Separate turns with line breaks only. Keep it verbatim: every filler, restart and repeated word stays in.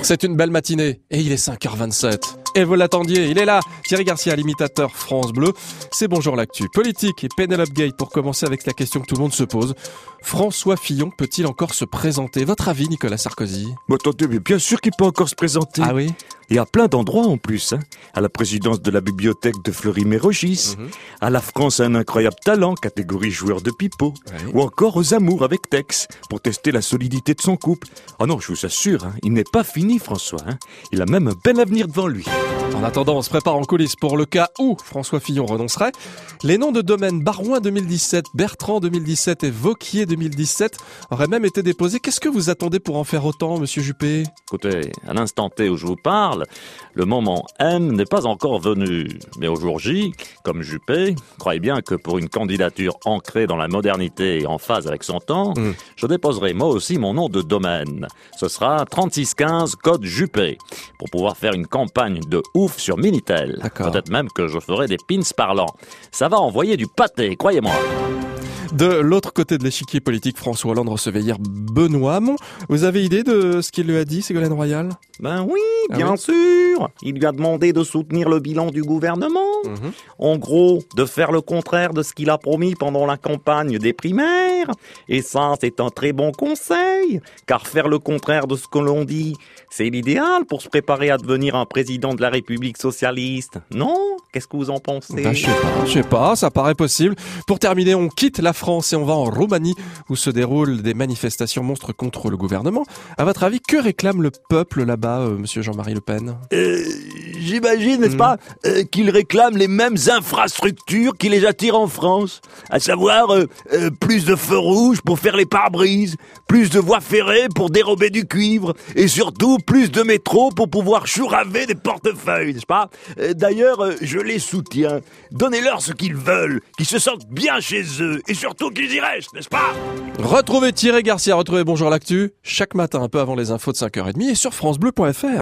C'est une belle matinée et il est cinq heures vingt-sept. Et vous l'attendiez, il est là, Thierry Garcia, l'imitateur France Bleu. C'est Bonjour l'actu. Politique et Penelope Gay pour commencer avec la question que tout le monde se pose. François Fillon peut-il encore se présenter? Votre avis, Nicolas Sarkozy?
Mais attendez, mais bien sûr qu'il peut encore se présenter.
Ah oui?
Et à plein d'endroits en plus, hein. À la présidence de la bibliothèque de Fleury-Mérogis, mmh. à la France a un incroyable talent, catégorie joueur de pipeau, oui. ou encore aux amours avec Tex, pour tester la solidité de son couple. Ah non, je vous assure, hein, il n'est pas fini François, hein. Il a même un bel avenir devant lui.
En attendant, on se prépare en coulisses pour le cas où François Fillon renoncerait. Les noms de domaines Barouin deux mille dix-sept, Bertrand deux mille dix-sept et Vauquier deux mille dix-sept auraient même été déposés. Qu'est-ce que vous attendez pour en faire autant, monsieur Juppé?
Écoutez, à l'instant T où je vous parle, le moment M n'est pas encore venu. Mais au jour J, comme Juppé, croyez bien que pour une candidature ancrée dans la modernité et en phase avec son temps, mmh. je déposerai moi aussi mon nom de domaine. Ce sera trente-six quinze code Juppé, pour pouvoir faire une campagne de ouf sur Minitel. D'accord. Peut-être même que je ferai des pins parlants. Ça va envoyer du pâté, croyez-moi.
De l'autre côté de l'échiquier politique, François Hollande recevait hier Benoît Hamon. Vous avez idée de ce qu'il lui a dit, Ségolène Royal?
Ben oui, bien
ah oui.
sûr. Il lui a demandé de soutenir le bilan du gouvernement. Mmh. En gros, de faire le contraire de ce qu'il a promis pendant la campagne des primaires. Et ça, c'est un très bon conseil. Car faire le contraire de ce que l'on dit, c'est l'idéal pour se préparer à devenir un président de la République socialiste. Non? Qu'est-ce que vous en pensez?
Ben, je sais pas, je sais pas, ça paraît possible. Pour terminer, on quitte la France et on va en Roumanie où se déroulent des manifestations monstres contre le gouvernement. À votre avis, que réclame le peuple là-bas, euh, monsieur Jean-Marie Le Pen?
euh, J'imagine, n'est-ce mmh. pas, euh, qu'il réclame les mêmes infrastructures qui les attirent en France. À savoir, euh, euh, plus de feux rouges pour faire les pare-brises, plus de voies ferrées pour dérober du cuivre, et surtout plus de métro pour pouvoir chouraver des portefeuilles, n'est-ce pas? euh, D'ailleurs, euh, je les soutiens. Donnez-leur ce qu'ils veulent, qu'ils se sentent bien chez eux, et surtout qu'ils y restent, n'est-ce pas?
Retrouvez Thierry Garcia, retrouvez Bonjour l'actu, chaque matin un peu avant les infos de cinq heures trente et sur francebleu point fr.